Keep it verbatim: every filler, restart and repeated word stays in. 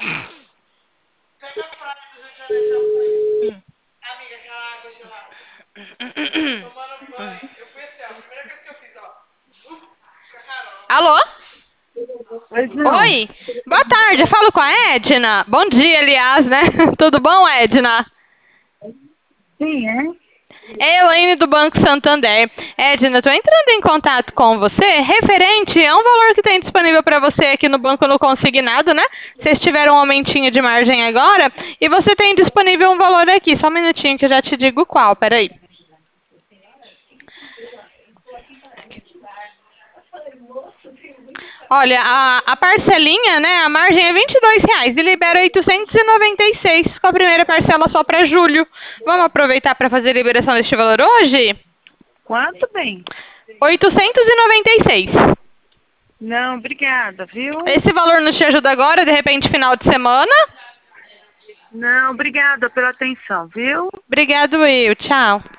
Pega a praia do Rio de Janeiro, já fui. Amiga, aquela água gelada. Tomando banho. Eu fui assim, ó. A primeira coisa que eu fiz, ó. Zup, com a Carol. Alô? Pois não. Oi? Boa tarde, eu falo com a Edna. Bom dia, aliás, né? Tudo bom, Edna? Sim, é? É Elaine do Banco Santander. Edna, estou entrando em contato com você referente a um valor que tem disponível para você aqui no banco no consignado, né? Vocês tiveram um aumentinho de margem agora e você tem disponível um valor aqui. Só um minutinho que eu já te digo qual, peraí. Olha, a, a parcelinha, né? A margem é vinte e dois reais e libera oitocentos e noventa e seis com a primeira parcela só para julho. Vamos aproveitar para fazer a liberação deste valor hoje? Quanto bem? oitocentos e noventa e seis. Não, obrigada, viu? Esse valor não te ajuda agora, de repente, final de semana? Não, obrigada pela atenção, viu? Obrigado, eu. Tchau.